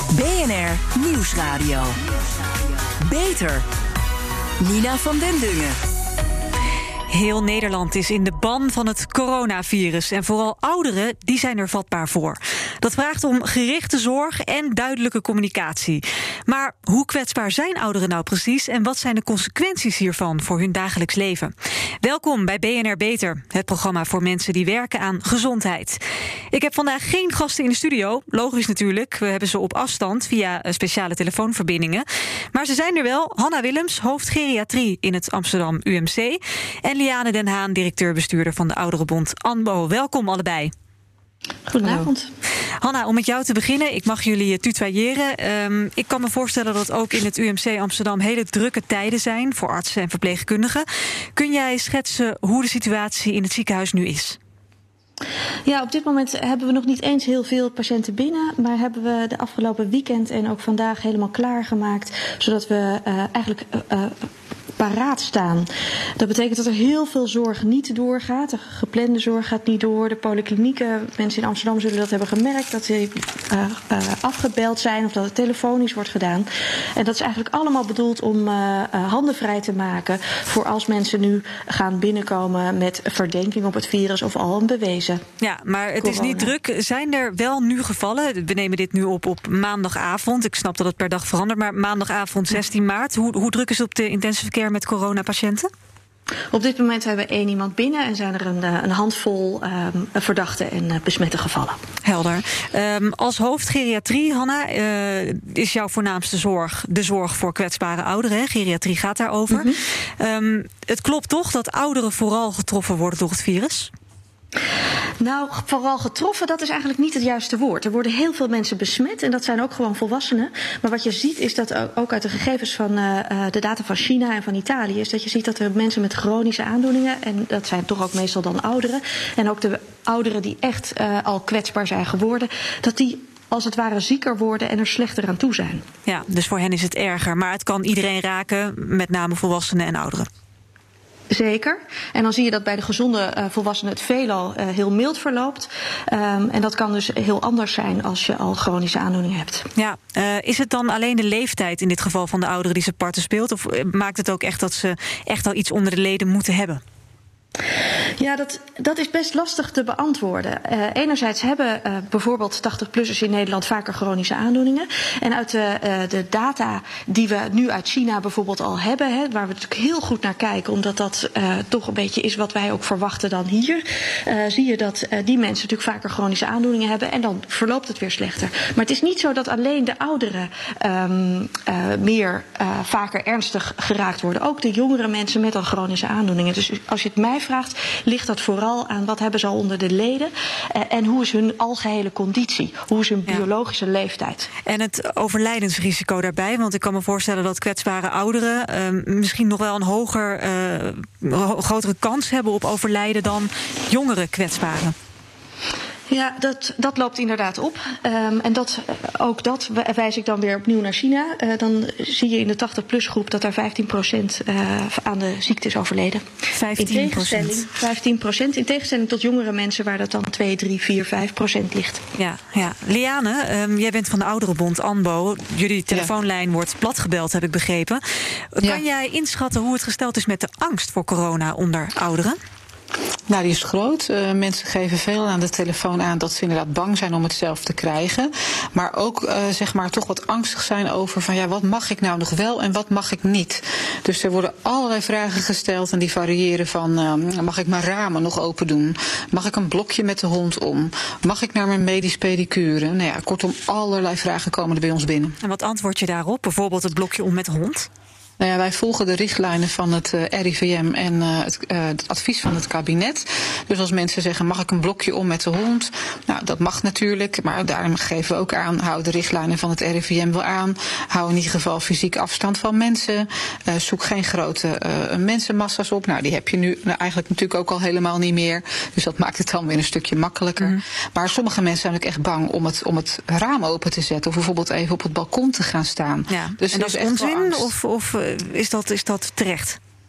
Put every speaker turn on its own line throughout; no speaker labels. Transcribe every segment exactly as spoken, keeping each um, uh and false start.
B N R Nieuwsradio. Beter. Nina van den Dungen.
Heel Nederland is in de ban van het coronavirus. En vooral ouderen, die zijn er vatbaar voor. Dat vraagt om gerichte zorg en duidelijke communicatie. Maar hoe kwetsbaar zijn ouderen nou precies? En wat zijn de consequenties hiervan voor hun dagelijks leven? Welkom bij B N R Beter, het programma voor mensen die werken aan gezondheid. Ik heb vandaag geen gasten in de studio. Logisch natuurlijk, we hebben ze op afstand via speciale telefoonverbindingen. Maar ze zijn er wel. Hanna Willems, hoofd geriatrie in het Amsterdam U M C. En Liane Den Haan, directeur-bestuurder van de Ouderenbond ANBO. Welkom allebei.
Goedenavond.
Hanna, om met jou te beginnen. Ik mag jullie tutoyeren. Um, ik kan me voorstellen dat ook in het U M C Amsterdam hele drukke tijden zijn voor artsen en verpleegkundigen. Kun jij schetsen hoe de situatie in het ziekenhuis nu is?
Ja, op dit moment hebben we nog niet eens heel veel patiënten binnen, maar hebben we de afgelopen weekend en ook vandaag helemaal klaargemaakt, zodat we uh, eigenlijk uh, paraat staan. Dat betekent dat er heel veel zorg niet doorgaat. De geplande zorg gaat niet door. De polyklinieken, mensen in Amsterdam zullen dat hebben gemerkt, dat ze uh, uh, afgebeld zijn of dat het telefonisch wordt gedaan. En dat is eigenlijk allemaal bedoeld om uh, uh, handen vrij te maken voor als mensen nu gaan binnenkomen met verdenking op het virus of al een bewezen.
Ja, maar het
corona.
is niet druk. Zijn er wel nu gevallen? We nemen dit nu op op maandagavond. Ik snap dat het per dag verandert, maar maandagavond zestien maart. Hoe, hoe druk is het op de intensive care met coronapatiënten?
Op dit moment hebben we één iemand binnen en zijn er een, een handvol um, verdachte en uh, besmette gevallen.
Helder. Um, als hoofd geriatrie, Hanna, uh, is jouw voornaamste zorg de zorg voor kwetsbare ouderen. Hè? Geriatrie gaat daarover. Mm-hmm. Um, het klopt toch dat ouderen vooral getroffen worden door het virus?
Nou, vooral getroffen, dat is eigenlijk niet het juiste woord. Er worden heel veel mensen besmet en dat zijn ook gewoon volwassenen. Maar wat je ziet is dat ook uit de gegevens van uh, de data van China en van Italië, is dat je ziet dat er mensen met chronische aandoeningen, en dat zijn toch ook meestal dan ouderen, en ook de ouderen die echt uh, al kwetsbaar zijn geworden, dat die als het ware zieker worden en er slechter aan toe zijn.
Ja, dus voor hen is het erger. Maar het kan iedereen raken, met name volwassenen en ouderen.
Zeker. En dan zie je dat bij de gezonde uh, volwassenen het veelal uh, heel mild verloopt. Um, en dat kan dus heel anders zijn als je al chronische aandoeningen hebt.
Ja, uh, is het dan alleen de leeftijd in dit geval van de ouderen die zijn parten speelt? Of maakt het ook echt dat ze echt al iets onder de leden moeten hebben?
Ja, dat, dat is best lastig te beantwoorden. Uh, enerzijds hebben uh, bijvoorbeeld tachtig-plussers in Nederland vaker chronische aandoeningen. En uit de, uh, de data die we nu uit China bijvoorbeeld al hebben, hè, waar we natuurlijk heel goed naar kijken, omdat dat uh, toch een beetje is wat wij ook verwachten dan hier, uh, zie je dat uh, die mensen natuurlijk vaker chronische aandoeningen hebben en dan verloopt het weer slechter. Maar het is niet zo dat alleen de ouderen um, uh, meer uh, vaker ernstig geraakt worden. Ook de jongere mensen met al chronische aandoeningen. Dus als je het mij vraagt, ligt dat vooral aan wat hebben ze al onder de leden uh, en hoe is hun algehele conditie, hoe is hun
ja.
biologische leeftijd.
En het overlijdensrisico daarbij, want ik kan me voorstellen dat kwetsbare ouderen uh, misschien nog wel een hoger, uh, grotere kans hebben op overlijden dan jongere kwetsbaren.
Ja, dat, dat loopt inderdaad op. Um, en dat, ook dat wijs ik dan weer opnieuw naar China. Uh, dan zie je in de tachtig-plus groep dat daar vijftien procent uh, aan de ziekte is overleden.
vijftien procent?
vijftien procent. In tegenstelling tot jongere mensen waar dat dan twee, drie, vier, vijf procent ligt.
Ja, ja. Liane, um, jij bent van de Ouderenbond ANBO. Jullie telefoonlijn ja. wordt platgebeld, heb ik begrepen. Kan ja. jij inschatten hoe het gesteld is met de angst voor corona onder ouderen?
Nou, die is groot. Uh, mensen geven veel aan de telefoon aan dat ze inderdaad bang zijn om het zelf te krijgen. Maar ook uh, zeg maar toch wat angstig zijn over van ja, wat mag ik nou nog wel en wat mag ik niet. Dus er worden allerlei vragen gesteld en die variëren van uh, mag ik mijn ramen nog open doen? Mag ik een blokje met de hond om? Mag ik naar mijn medisch pedicure? Nou ja, kortom, allerlei vragen komen er bij ons binnen.
En wat antwoord je daarop? Bijvoorbeeld het blokje om met de hond?
Nou ja, wij volgen de richtlijnen van het uh, R I V M en uh, het, uh, het advies van het kabinet. Dus als mensen zeggen, mag ik een blokje om met de hond? Nou, dat mag natuurlijk, maar daarom geven we ook aan, hou de richtlijnen van het R I V M wel aan. Hou in ieder geval fysiek afstand van mensen. Uh, zoek geen grote uh, mensenmassa's op. Nou, die heb je nu nou, eigenlijk natuurlijk ook al helemaal niet meer. Dus dat maakt het dan weer een stukje makkelijker. Mm. Maar sommige mensen zijn ook echt bang om het, om het raam open te zetten. Of bijvoorbeeld even op het balkon te gaan staan.
Ja.
Dus
en dat is onzin? Of, of is dat, is dat terecht?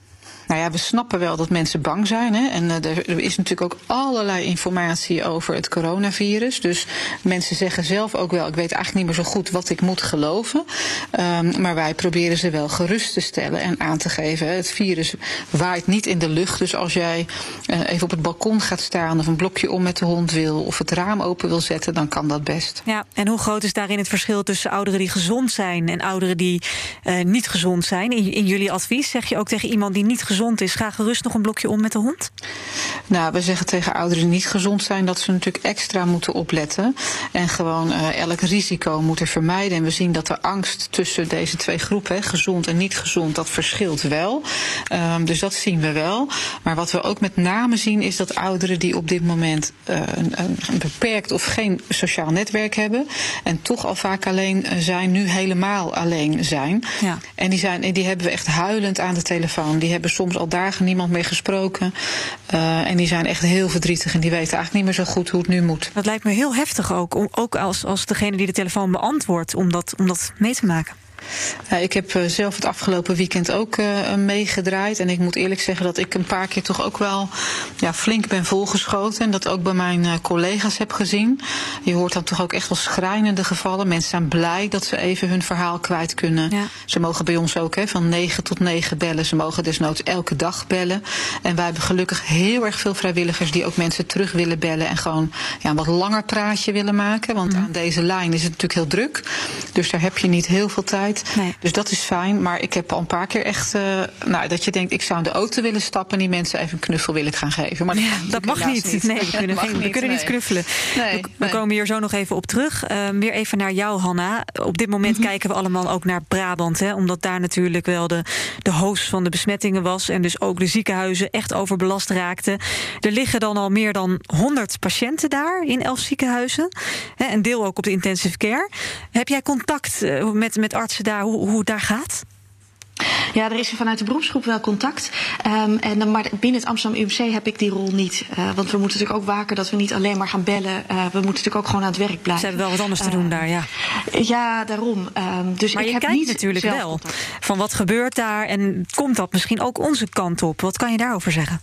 Nou ja, we snappen wel dat mensen bang zijn. Hè? En uh, er, er is natuurlijk ook allerlei informatie over het coronavirus. Dus mensen zeggen zelf ook wel, ik weet eigenlijk niet meer zo goed wat ik moet geloven. Um, maar wij proberen ze wel gerust te stellen en aan te geven. Hè? Het virus waait niet in de lucht. Dus als jij uh, even op het balkon gaat staan of een blokje om met de hond wil of het raam open wil zetten, dan kan dat best.
Ja, en hoe groot is daarin het verschil tussen ouderen die gezond zijn en ouderen die uh, niet gezond zijn? In, in jullie advies zeg je ook tegen iemand die niet gezond is, ga gerust nog een blokje om met de hond?
Nou, we zeggen tegen ouderen die niet gezond zijn dat ze natuurlijk extra moeten opletten en gewoon uh, elk risico moeten vermijden. En we zien dat de angst tussen deze twee groepen, hè, gezond en niet gezond, dat verschilt wel. Um, dus dat zien we wel. Maar wat we ook met name zien is dat ouderen die op dit moment uh, een, een beperkt of geen sociaal netwerk hebben en toch al vaak alleen zijn, nu helemaal alleen zijn. Ja. En die, zijn, die hebben we echt huilend aan de telefoon. Die hebben soms al dagen niemand meer gesproken. Uh, en die zijn echt heel verdrietig en die weten eigenlijk niet meer zo goed hoe het nu moet.
Dat lijkt me heel heftig ook, om, ook als, als degene die de telefoon beantwoordt, om dat, om dat mee te maken.
Ja, ik heb uh, zelf het afgelopen weekend ook uh, meegedraaid. En ik moet eerlijk zeggen dat ik een paar keer toch ook wel ja, flink ben volgeschoten. En dat ook bij mijn uh, collega's heb gezien. Je hoort dan toch ook echt wel schrijnende gevallen. Mensen zijn blij dat ze even hun verhaal kwijt kunnen. Ja. Ze mogen bij ons ook hè, van negen tot negen bellen. Ze mogen desnoods elke dag bellen. En wij hebben gelukkig heel erg veel vrijwilligers die ook mensen terug willen bellen. En gewoon ja, een wat langer praatje willen maken. Want mm. aan deze lijn is het natuurlijk heel druk. Dus daar heb je niet heel veel tijd. Nee. Dus dat is fijn, maar ik heb al een paar keer echt uh, nou, dat je denkt, ik zou in de auto willen stappen en die mensen even een knuffel willen gaan geven. Maar
ja, dat mag niet. niet. Nee, we kunnen, geen, niet, we kunnen nee. niet knuffelen. Nee, we, we nee. komen hier zo nog even op terug. Uh, weer even naar jou, Hanna. Op dit moment mm-hmm. kijken we allemaal ook naar Brabant, hè, omdat daar natuurlijk wel de, de host van de besmettingen was en dus ook de ziekenhuizen echt overbelast raakten. Er liggen dan al meer dan honderd patiënten daar in elf ziekenhuizen. Hè, een deel ook op de intensive care. Heb jij contact uh, met, met artsen daar, hoe, hoe het daar gaat?
Ja, er is vanuit de beroepsgroep wel contact. Um, en dan, maar binnen het Amsterdam U M C heb ik die rol niet. Uh, want we moeten natuurlijk ook waken dat we niet alleen maar gaan bellen. Uh, we moeten natuurlijk ook gewoon aan het werk blijven.
Ze hebben wel wat anders te doen uh, daar, ja.
Ja, daarom. Um, dus
maar
ik
je
heb
kijkt
niet
natuurlijk wel
contact.
Van wat gebeurt daar en komt dat misschien ook onze kant op? Wat kan je daarover zeggen?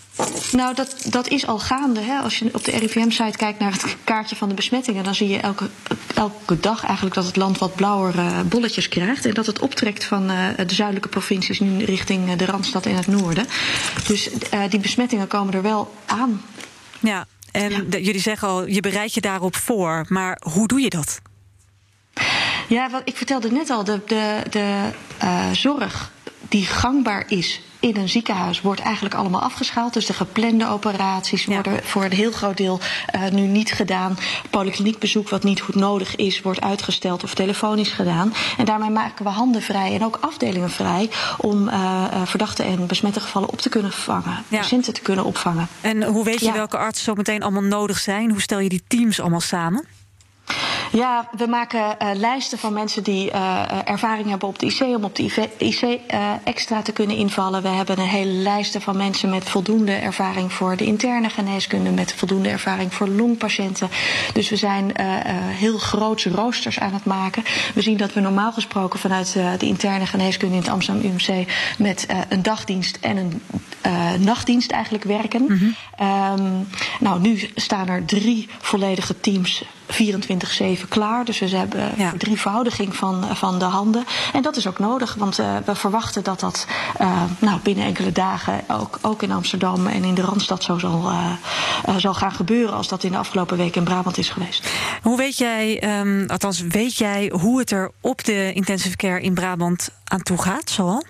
Nou, dat, dat is al gaande. Hè. Als je op de R I V M-site kijkt naar het kaartje van de besmettingen, dan zie je elke, elke dag eigenlijk dat het land wat blauwer uh, bolletjes krijgt. En dat het optrekt van uh, de zuidelijke provincies nu richting uh, de Randstad en het noorden. Dus uh, die besmettingen komen er wel aan.
Ja, en ja. De, jullie zeggen al, je bereidt je daarop voor. Maar hoe doe je dat?
Ja, wat ik vertelde net al, de, de, de uh, zorg die gangbaar is in een ziekenhuis wordt eigenlijk allemaal afgeschaald. Dus de geplande operaties ja. worden voor een heel groot deel uh, nu niet gedaan. Polykliniekbezoek wat niet goed nodig is, wordt uitgesteld of telefonisch gedaan. En daarmee maken we handen vrij en ook afdelingen vrij om uh, uh, verdachte en besmette gevallen op te kunnen vangen. Ja. Patiënten te kunnen opvangen.
En hoe weet je ja. welke artsen zo meteen allemaal nodig zijn? Hoe stel je die teams allemaal samen?
Ja, we maken uh, lijsten van mensen die uh, ervaring hebben op de I C om op de I C uh, extra te kunnen invallen. We hebben een hele lijst van mensen met voldoende ervaring voor de interne geneeskunde, met voldoende ervaring voor longpatiënten. Dus we zijn uh, uh, heel grootse roosters aan het maken. We zien dat we normaal gesproken vanuit uh, de interne geneeskunde in het Amsterdam U M C met uh, een dagdienst en een uh, nachtdienst eigenlijk werken. Mm-hmm. Um, nou, nu staan er drie volledige teams vierentwintig zeven klaar. Dus we hebben ja. verdrievoudiging van, van de handen. En dat is ook nodig, want uh, we verwachten dat dat uh, nou, binnen enkele dagen ook, ook in Amsterdam en in de Randstad zo zal, uh, uh, zal gaan gebeuren als dat in de afgelopen week in Brabant is geweest.
Hoe weet jij, um, althans weet jij hoe het er op de intensive care in Brabant aan toe gaat, zoal?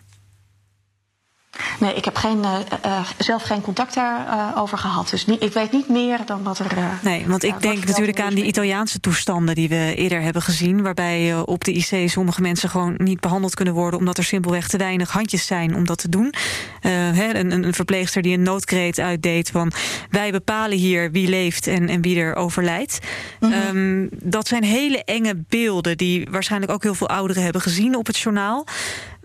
Nee, ik heb geen, uh, uh, zelf geen contact daarover uh, gehad. Dus niet, ik weet niet meer dan wat er... Uh,
nee, want ik uh, denk natuurlijk aan die Italiaanse toestanden die we eerder hebben gezien, waarbij uh, op de I C sommige mensen gewoon niet behandeld kunnen worden omdat er simpelweg te weinig handjes zijn om dat te doen. Uh, hè, een, een verpleegster die een noodkreet uitdeed van wij bepalen hier wie leeft en, en wie er overlijdt. Mm-hmm. Um, dat zijn hele enge beelden die waarschijnlijk ook heel veel ouderen hebben gezien op het journaal.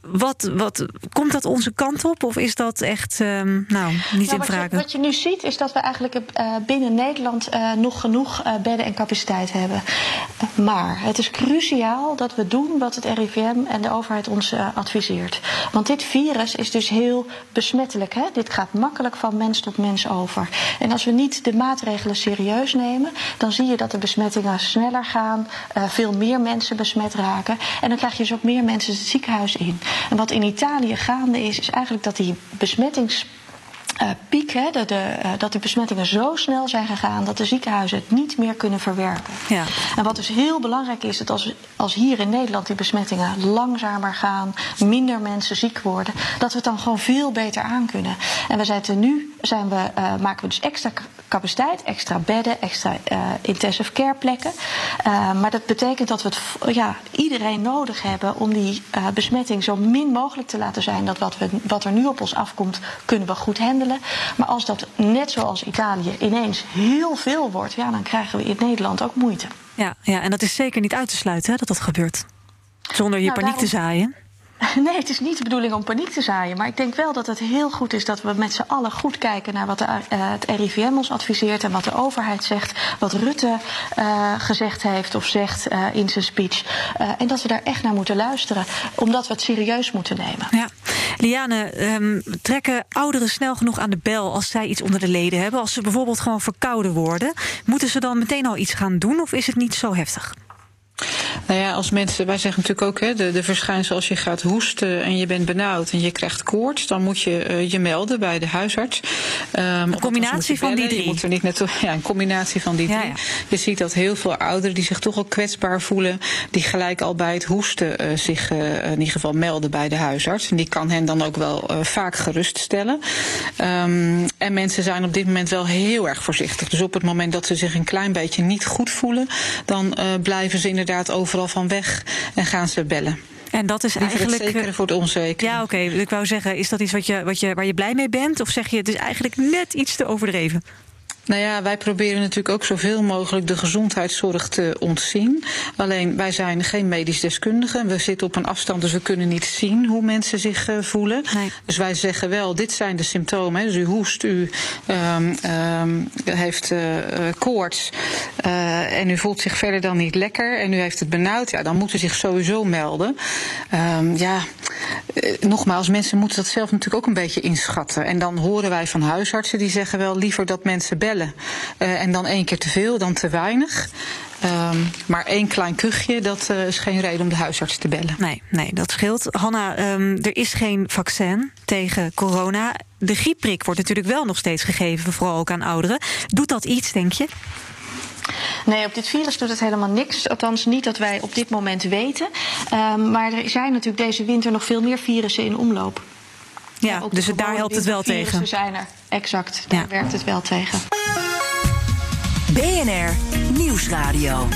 wat, wat, komt dat onze kant op? Of is dat echt um, nou, niet
nou,
in vraag?
Wat je, wat je nu ziet is dat we eigenlijk uh, binnen Nederland uh, nog genoeg uh, bedden en capaciteit hebben. Uh, maar het is cruciaal dat we doen wat het R I V M en de overheid ons uh, adviseert. Want dit virus is dus heel besmettelijk. Hè? Dit gaat makkelijk van mens tot mens over. En als we niet de maatregelen serieus nemen, dan zie je dat de besmettingen sneller gaan, uh, veel meer mensen besmet raken. En dan krijg je dus ook meer mensen het ziekenhuis in. En wat in Italië gaande is, is eigenlijk dat die besmettings Uh, piek, hè, de, de, uh, dat de besmettingen zo snel zijn gegaan dat de ziekenhuizen het niet meer kunnen verwerken.
Ja.
En wat dus heel belangrijk is, dat als, als hier in Nederland die besmettingen langzamer gaan, minder mensen ziek worden, dat we het dan gewoon veel beter aan kunnen. En we zijn nu zijn we, uh, maken we dus extra capaciteit, extra bedden, extra uh, intensive care plekken. Uh, maar dat betekent dat we het, ja, iedereen nodig hebben om die uh, besmetting zo min mogelijk te laten zijn. Dat wat, we, wat er nu op ons afkomt, kunnen we goed handelen. Maar als dat net zoals Italië ineens heel veel wordt, ja, dan krijgen we in Nederland ook moeite.
Ja, ja, en dat is zeker niet uit te sluiten, hè, dat dat gebeurt. Zonder hier
nou,
paniek
daarom...
te zaaien.
Nee, het is niet de bedoeling om paniek te zaaien. Maar ik denk wel dat het heel goed is dat we met z'n allen goed kijken naar wat de, uh, het R I V M ons adviseert en wat de overheid zegt. Wat Rutte uh, gezegd heeft of zegt uh, in zijn speech. Uh, en dat we daar echt naar moeten luisteren. Omdat we het serieus moeten nemen.
Ja. Liane, um, trekken ouderen snel genoeg aan de bel als zij iets onder de leden hebben? Als ze bijvoorbeeld gewoon verkouden worden, moeten ze dan meteen al iets gaan doen of is het niet zo heftig?
Nou ja, als mensen, wij zeggen natuurlijk ook, hè, de, de verschijnselen als je gaat hoesten en je bent benauwd en je krijgt koorts, dan moet je uh, je melden bij de huisarts. Um,
een combinatie van die drie.
Je moet er niet naartoe, ja, een combinatie van die drie. Ja, ja. Je ziet dat heel veel ouderen die zich toch al kwetsbaar voelen, die gelijk al bij het hoesten uh, zich uh, in ieder geval melden bij de huisarts. En die kan hen dan ook wel uh, vaak geruststellen. Um, en mensen zijn op dit moment wel heel erg voorzichtig. Dus op het moment dat ze zich een klein beetje niet goed voelen, dan uh, blijven ze inderdaad overal van weg en gaan ze bellen.
En dat is
Liever
eigenlijk
het zekere voor het onzekere.
Ja, oké. Okay. Ik wou zeggen, is dat iets wat je, wat je, waar je blij mee bent? Of zeg je, het is eigenlijk net iets te overdreven?
Nou ja, wij proberen natuurlijk ook zoveel mogelijk de gezondheidszorg te ontzien. Alleen, wij zijn geen medisch deskundigen. We zitten op een afstand, dus we kunnen niet zien hoe mensen zich uh, voelen. Nee. Dus wij zeggen wel, dit zijn de symptomen. Hè. Dus u hoest, u um, um, heeft uh, koorts uh, en u voelt zich verder dan niet lekker en u heeft het benauwd. Ja, dan moet u zich sowieso melden. Um, ja, uh, nogmaals, mensen moeten dat zelf natuurlijk ook een beetje inschatten. En dan horen wij van huisartsen die zeggen wel liever dat mensen bellen. Uh, en dan één keer te veel, dan te weinig. Um, maar één klein kuchje, dat uh, is geen reden om de huisarts te bellen.
Nee, nee, dat scheelt. Hanna, um, er is geen vaccin tegen corona. De griepprik wordt natuurlijk wel nog steeds gegeven, vooral ook aan ouderen. Doet dat iets, denk je?
Nee, op dit virus doet het helemaal niks. Althans niet dat wij op dit moment weten. Um, maar er zijn natuurlijk deze winter nog veel meer virussen in omloop.
Ja, ja dus daar helpt het wel tegen.
Zijn er. Exact, daar ja. werkt het wel tegen.
B N R Nieuwsradio.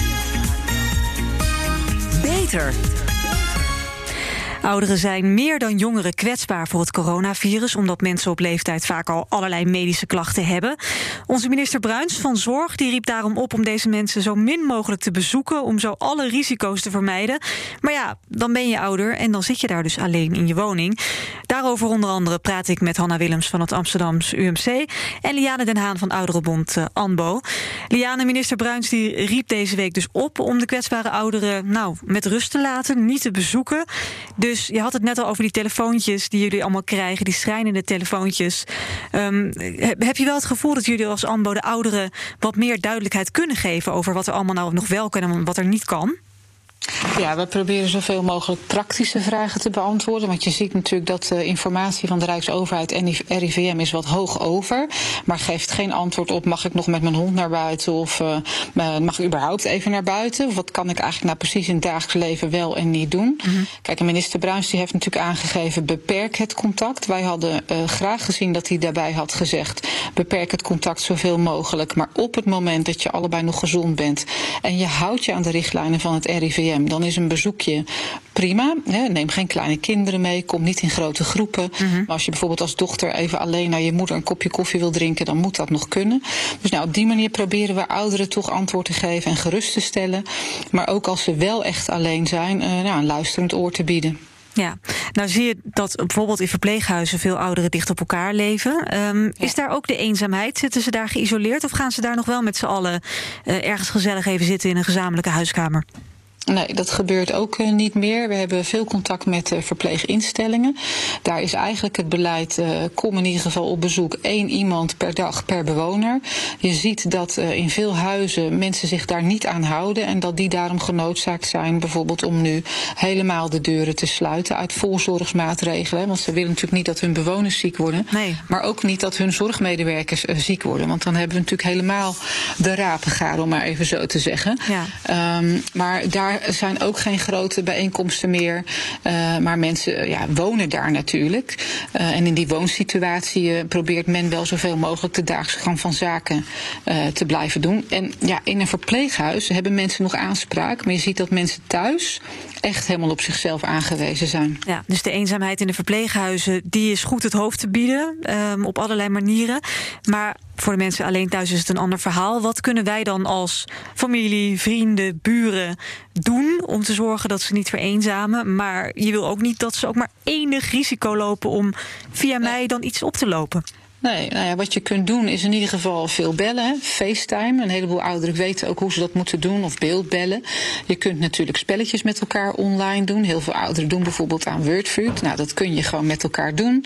Beter.
Ouderen zijn meer dan jongeren kwetsbaar voor het coronavirus, omdat mensen op leeftijd vaak al allerlei medische klachten hebben. Onze minister Bruins van Zorg die riep daarom op om deze mensen zo min mogelijk te bezoeken, om zo alle risico's te vermijden. Maar ja, dan ben je ouder en dan zit je daar dus alleen in je woning. Daarover onder andere praat ik met Hanna Willems van het Amsterdams U M C en Liane Den Haan van Ouderenbond uh, ANBO. Liane, minister Bruins die riep deze week dus op om de kwetsbare ouderen nou met rust te laten, niet te bezoeken. Dus je had het net al over die telefoontjes die jullie allemaal krijgen, die schrijnende telefoontjes. Um, heb je wel het gevoel dat jullie als ANBO de ouderen wat meer duidelijkheid kunnen geven over wat er allemaal nou nog wel kan en wat er niet kan?
Ja, we proberen zoveel mogelijk praktische vragen te beantwoorden. Want je ziet natuurlijk dat de informatie van de Rijksoverheid en R I V M is wat hoog over. Maar geeft geen antwoord op, mag ik nog met mijn hond naar buiten? Of uh, mag ik überhaupt even naar buiten? Of wat kan ik eigenlijk nou precies in het dagelijks leven wel en niet doen? Mm-hmm. Kijk, minister Bruins die heeft natuurlijk aangegeven, beperk het contact. Wij hadden uh, graag gezien dat hij daarbij had gezegd, beperk het contact zoveel mogelijk. Maar op het moment dat je allebei nog gezond bent en je houdt je aan de richtlijnen van het R I V M, dan is een bezoekje prima. Hè. Neem geen kleine kinderen mee, kom niet in grote groepen. Mm-hmm. Maar als je bijvoorbeeld als dochter even alleen naar je moeder een kopje koffie wil drinken, dan moet dat nog kunnen. Dus nou, op die manier proberen we ouderen toch antwoord te geven en gerust te stellen. Maar ook als ze wel echt alleen zijn, uh, nou, een luisterend oor te bieden.
Ja, nou zie je dat bijvoorbeeld in verpleeghuizen veel ouderen dicht op elkaar leven. Um, ja. Is daar ook de eenzaamheid? Zitten ze daar geïsoleerd of gaan ze daar nog wel met z'n allen uh, ergens gezellig even zitten in een gezamenlijke huiskamer?
Nee, dat gebeurt ook uh, niet meer. We hebben veel contact met uh, verpleeginstellingen. Daar is eigenlijk het beleid, uh, kom in ieder geval op bezoek, één iemand per dag per bewoner. Je ziet dat uh, in veel huizen mensen zich daar niet aan houden en dat die daarom genoodzaakt zijn bijvoorbeeld om nu helemaal de deuren te sluiten uit voorzorgsmaatregelen. Want ze willen natuurlijk niet dat hun bewoners ziek worden,
nee.
maar ook niet dat hun zorgmedewerkers uh, ziek worden. Want dan hebben we natuurlijk helemaal de rapengaar, om maar even zo te zeggen.
Ja.
Um, maar daar Er zijn ook geen grote bijeenkomsten meer. Uh, maar mensen ja, wonen daar natuurlijk. Uh, en in die woonsituatie uh, probeert men wel zoveel mogelijk de dagelijkse gang van zaken uh, te blijven doen. En ja, in een verpleeghuis hebben mensen nog aanspraak. Maar je ziet dat mensen thuis echt helemaal op zichzelf aangewezen zijn.
Ja, dus de eenzaamheid in de verpleeghuizen, die is goed het hoofd te bieden. Um, op allerlei manieren. Maar voor de mensen alleen thuis is het een ander verhaal. Wat kunnen wij dan als familie, vrienden, buren doen om te zorgen dat ze niet vereenzamen? Maar je wil ook niet dat ze ook maar enig risico lopen om via mij dan iets op te lopen.
Nee, nou ja, wat je kunt doen is in ieder geval veel bellen. Hè. FaceTime. Een heleboel ouderen weten ook hoe ze dat moeten doen. Of beeldbellen. Je kunt natuurlijk spelletjes met elkaar online doen. Heel veel ouderen doen bijvoorbeeld aan Wordfeud. Nou, dat kun je gewoon met elkaar doen.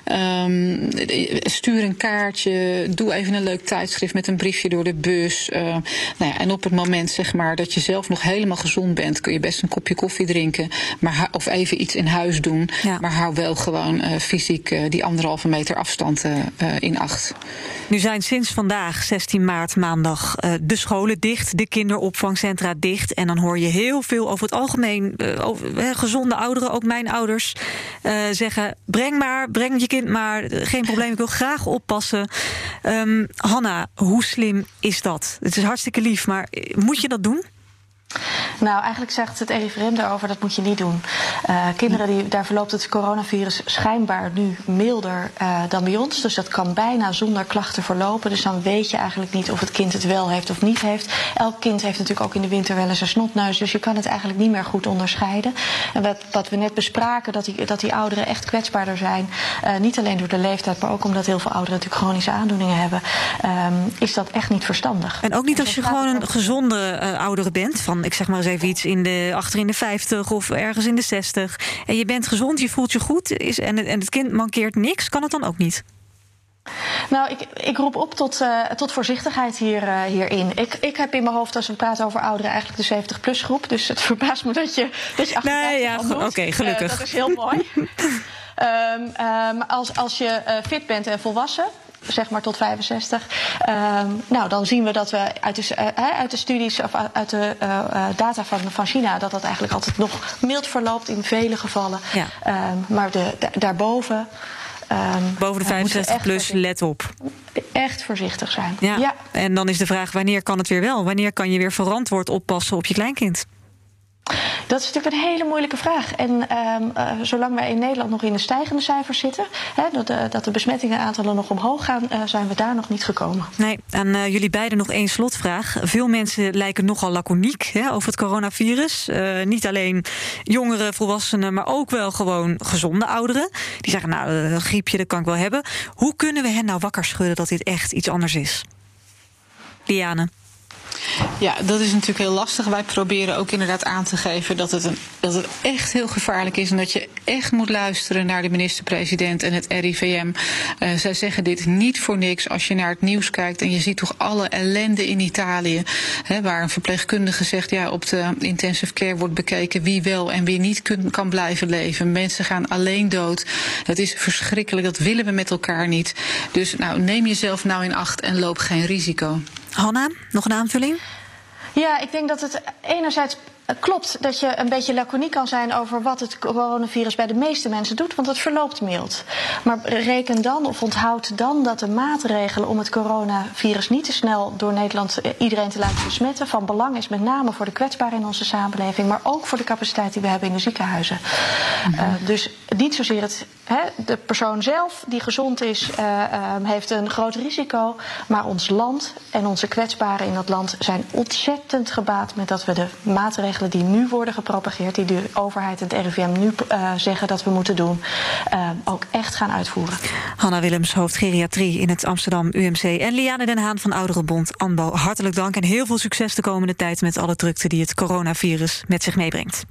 Um, stuur een kaartje. Doe even een leuk tijdschrift met een briefje door de bus. Uh, nou ja, en op het moment zeg maar dat je zelf nog helemaal gezond bent, kun je best een kopje koffie drinken. Maar, of even iets in huis doen. Ja. Maar hou wel gewoon uh, fysiek uh, die anderhalve meter afstand uh, in acht.
Nu zijn sinds vandaag, zestien maart, maandag, uh, de scholen dicht, de kinderopvangcentra dicht. En dan hoor je heel veel over het algemeen uh, over, uh, gezonde ouderen, ook mijn ouders, uh, zeggen: breng maar, breng je kind maar, geen probleem, ik wil graag oppassen. Um, Hanna, hoe slim is dat? Het is hartstikke lief, maar moet je dat doen?
Nou, eigenlijk zegt het R I V R M daarover, dat moet je niet doen. Uh, kinderen, die, daar verloopt het coronavirus schijnbaar nu milder uh, dan bij ons. Dus dat kan bijna zonder klachten verlopen. Dus dan weet je eigenlijk niet of het kind het wel heeft of niet heeft. Elk kind heeft natuurlijk ook in de winter wel eens een snotneus. Dus je kan het eigenlijk niet meer goed onderscheiden. En wat, wat we net bespraken, dat die, dat die ouderen echt kwetsbaarder zijn. Uh, niet alleen door de leeftijd, maar ook omdat heel veel ouderen natuurlijk chronische aandoeningen hebben. Um, is dat echt niet verstandig.
En ook niet als je gewoon een gezonde uh, oudere bent, van ik zeg maar eens even iets in de, achter in de vijftig of ergens in de zestig. En je bent gezond, je voelt je goed is, en, het, en het kind mankeert niks, kan het dan ook niet?
Nou, ik, ik roep op tot, uh, tot voorzichtigheid hier, uh, hierin. Ik, ik heb in mijn hoofd, als we praten over ouderen, eigenlijk de zeventig-plus groep. Dus het verbaast me dat je, dat je achtervijftig
nee, ja,
Oké,
okay, gelukkig.
Uh, dat is heel mooi. um, um, als, als je uh, fit bent en volwassen, zeg maar tot vijfenzestig. Um, nou, dan zien we dat we uit de, uh, uit de studies of uit de uh, uh, data van, van China, dat dat eigenlijk altijd nog mild verloopt in vele gevallen. Ja. Um, maar de, de, daarboven. Um,
Boven de vijfenzestig plus, let op.
Echt voorzichtig zijn.
Ja. Ja. En dan is de vraag, wanneer kan het weer wel? Wanneer kan je weer verantwoord oppassen op je kleinkind?
Dat is natuurlijk een hele moeilijke vraag. En um, uh, zolang wij in Nederland nog in de stijgende cijfers zitten, hè, dat, de, dat de besmettingenaantallen nog omhoog gaan, uh, zijn we daar nog niet gekomen.
Nee, aan uh, jullie beiden nog één slotvraag. Veel mensen lijken nogal laconiek hè, over het coronavirus. Uh, niet alleen jongeren, volwassenen, maar ook wel gewoon gezonde ouderen. Die zeggen, nou, een griepje, dat kan ik wel hebben. Hoe kunnen we hen nou wakker schudden dat dit echt iets anders is? Liane.
Ja, dat is natuurlijk heel lastig. Wij proberen ook inderdaad aan te geven dat het, een, dat het echt heel gevaarlijk is en dat je echt moet luisteren naar de minister-president en het R I V M. Uh, zij zeggen dit niet voor niks. Als je naar het nieuws kijkt en je ziet toch alle ellende in Italië, hè, waar een verpleegkundige zegt, ja, op de intensive care wordt bekeken wie wel en wie niet kun, kan blijven leven. Mensen gaan alleen dood. Dat is verschrikkelijk. Dat willen we met elkaar niet. Dus nou, neem jezelf nou in acht en loop geen risico.
Hanna, nog een aanvulling?
Ja, ik denk dat het enerzijds klopt dat je een beetje laconiek kan zijn over wat het coronavirus bij de meeste mensen doet, want het verloopt mild. Maar reken dan of onthoud dan dat de maatregelen om het coronavirus niet te snel door Nederland iedereen te laten besmetten van belang is, met name voor de kwetsbaren in onze samenleving, maar ook voor de capaciteit die we hebben in de ziekenhuizen. Mm-hmm. Uh, dus niet zozeer het, he, de persoon zelf die gezond is, uh, uh, heeft een groot risico. Maar ons land en onze kwetsbaren in dat land zijn ontzettend gebaat met dat we de maatregelen die nu worden gepropageerd, die de overheid en het R I V M nu uh, zeggen dat we moeten doen, uh, ook echt gaan uitvoeren.
Hanna Willems, hoofd geriatrie in het Amsterdam U M C. En Liane Den Haan van Ouderenbond A N B O. Hartelijk dank en heel veel succes de komende tijd met alle drukte die het coronavirus met zich meebrengt.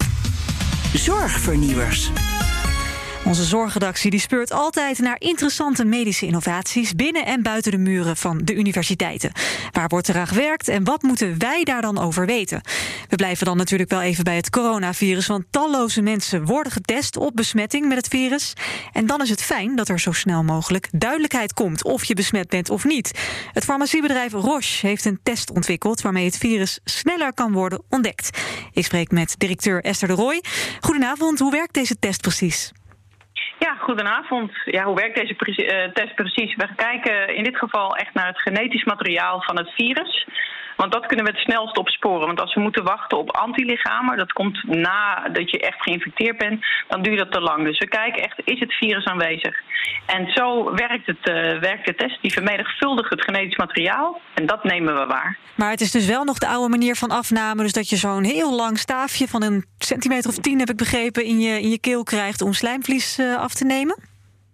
Zorgvernieuwers.
Onze zorgredactie die speurt altijd naar interessante medische innovaties binnen en buiten de muren van de universiteiten. Waar wordt eraan gewerkt en wat moeten wij daar dan over weten? We blijven dan natuurlijk wel even bij het coronavirus, want talloze mensen worden getest op besmetting met het virus. En dan is het fijn dat er zo snel mogelijk duidelijkheid komt of je besmet bent of niet. Het farmaciebedrijf Roche heeft een test ontwikkeld waarmee het virus sneller kan worden ontdekt. Ik spreek met directeur Esther de Rooij. Goedenavond, hoe werkt deze test precies?
Ja, goedenavond. Ja, hoe werkt deze pre- uh, test precies? We kijken in dit geval echt naar het genetisch materiaal van het virus. Want dat kunnen we het snelst opsporen. Want als we moeten wachten op antilichamen, dat komt nadat je echt geïnfecteerd bent, dan duurt dat te lang. Dus we kijken echt, is het virus aanwezig? En zo werkt, het, uh, werkt de test. Die vermenigvuldigt het genetisch materiaal en dat nemen we waar.
Maar het is dus wel nog de oude manier van afname. Dus dat je zo'n heel lang staafje van een centimeter of tien, heb ik begrepen, in je, in je keel krijgt om slijmvlies uh, af te nemen?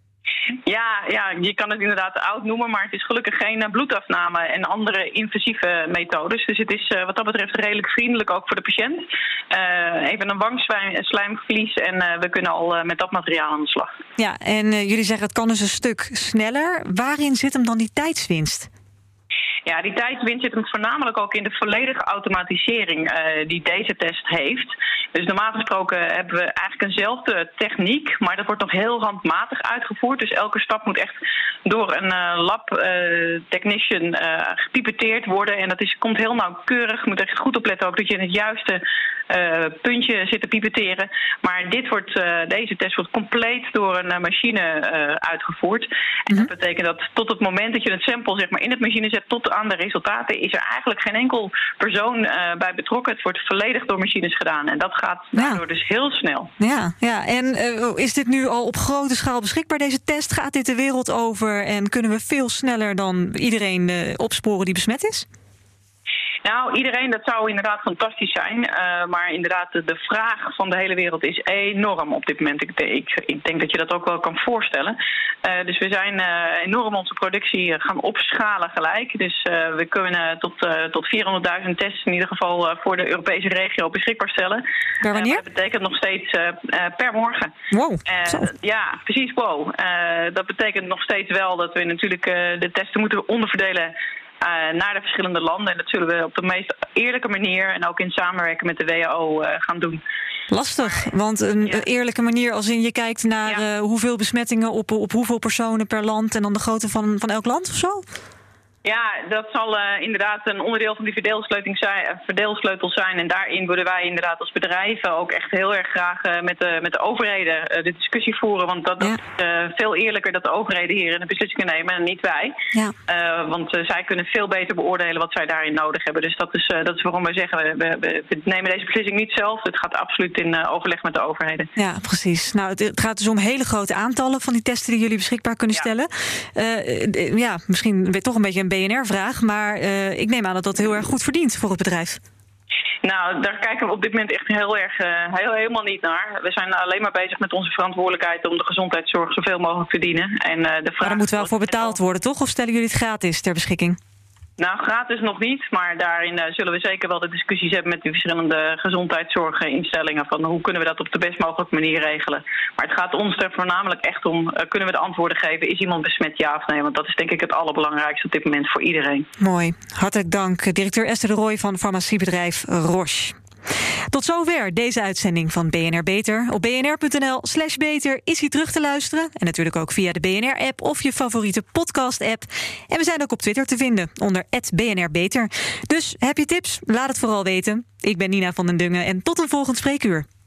Ja, ja, je kan het inderdaad oud noemen, maar het is gelukkig geen bloedafname en andere invasieve methodes. Dus het is uh, wat dat betreft redelijk vriendelijk ook voor de patiënt. Uh, even een wangslijmvlies en uh, we kunnen al uh, met dat materiaal aan de slag.
Ja, en uh, jullie zeggen het kan dus een stuk sneller. Waarin zit hem dan die tijdswinst?
Ja, die tijdswinst zit hem voornamelijk ook in de volledige automatisering uh, die deze test heeft. Dus normaal gesproken hebben we eigenlijk eenzelfde techniek, maar dat wordt nog heel handmatig uitgevoerd. Dus elke stap moet echt door een uh, lab uh, technician uh, gepipeteerd worden. En dat is, komt heel nauwkeurig. Je moet echt goed opletten ook dat je in het juiste uh, puntje zit te pipeteren. Maar dit wordt, uh, deze test wordt compleet door een uh, machine uh, uitgevoerd. En mm-hmm. dat betekent dat tot het moment dat je het sample zeg maar, in het machine zet, tot aan de resultaten, is er eigenlijk geen enkel persoon uh, bij betrokken. Het wordt volledig door machines gedaan. En dat gaat daardoor ja. dus heel snel.
Ja, ja. En uh, is dit nu al op grote schaal beschikbaar, deze test? Gaat dit de wereld over en kunnen we veel sneller dan iedereen uh, opsporen die besmet is?
Nou, iedereen, dat zou inderdaad fantastisch zijn. Uh, maar inderdaad, de, de vraag van de hele wereld is enorm op dit moment. Ik, ik, ik denk dat je dat ook wel kan voorstellen. Uh, dus we zijn uh, enorm onze productie gaan opschalen gelijk. Dus uh, we kunnen tot, uh, tot vierhonderdduizend tests in ieder geval uh, voor de Europese regio beschikbaar stellen.
Per wanneer?
Uh, dat betekent nog steeds uh, uh, per morgen.
Wow.
Uh, ja, precies, wow. Uh, dat betekent nog steeds wel dat we natuurlijk uh, de testen moeten onderverdelen Uh, naar de verschillende landen. En dat zullen we op de meest eerlijke manier en ook in samenwerking met de W H O uh, gaan doen.
Lastig, want een ja. eerlijke manier als in je kijkt naar ja. uh, hoeveel besmettingen op, op hoeveel personen per land en dan de grootte van, van elk land of zo?
Ja, dat zal uh, inderdaad een onderdeel van die verdeelsleutel zijn, verdeelsleutel zijn. En daarin willen wij inderdaad als bedrijven ook echt heel erg graag uh, met, de, met de overheden uh, de discussie voeren. Want dat, ja. dat is uh, veel eerlijker dat de overheden hierin de beslissingen nemen en niet wij. Ja. Uh, want uh, zij kunnen veel beter beoordelen wat zij daarin nodig hebben. Dus dat is, uh, dat is waarom wij zeggen, we, we, we nemen deze beslissing niet zelf. Het gaat absoluut in uh, overleg met de overheden.
Ja, precies. Nou, het, het gaat dus om hele grote aantallen van die testen die jullie beschikbaar kunnen ja. stellen. Uh, ja, misschien weer toch een beetje een B N R-vraag, maar uh, ik neem aan dat dat heel erg goed verdient voor het bedrijf.
Nou, daar kijken we op dit moment echt heel erg uh, heel, helemaal niet naar. We zijn alleen maar bezig met onze verantwoordelijkheid om de gezondheidszorg zoveel mogelijk te dienen. En, uh, de vraag
maar er moet wel voor betaald worden, toch? Of stellen jullie het gratis ter beschikking?
Nou, gratis nog niet, maar daarin uh, zullen we zeker wel de discussies hebben met de verschillende gezondheidszorginstellingen van hoe kunnen we dat op de best mogelijke manier regelen. Maar het gaat ons er voornamelijk echt om, uh, kunnen we de antwoorden geven, is iemand besmet ja of nee? Want dat is denk ik het allerbelangrijkste op dit moment voor iedereen.
Mooi, hartelijk dank. Directeur Esther de Rooij van farmaciebedrijf Roche. Tot zover deze uitzending van B N R Beter. Op bnr.nl slash beter is hij terug te luisteren. En natuurlijk ook via de B N R-app of je favoriete podcast-app. En we zijn ook op Twitter te vinden onder at B N R Beter. Dus heb je tips? Laat het vooral weten. Ik ben Nina van den Dungen en tot een volgend spreekuur.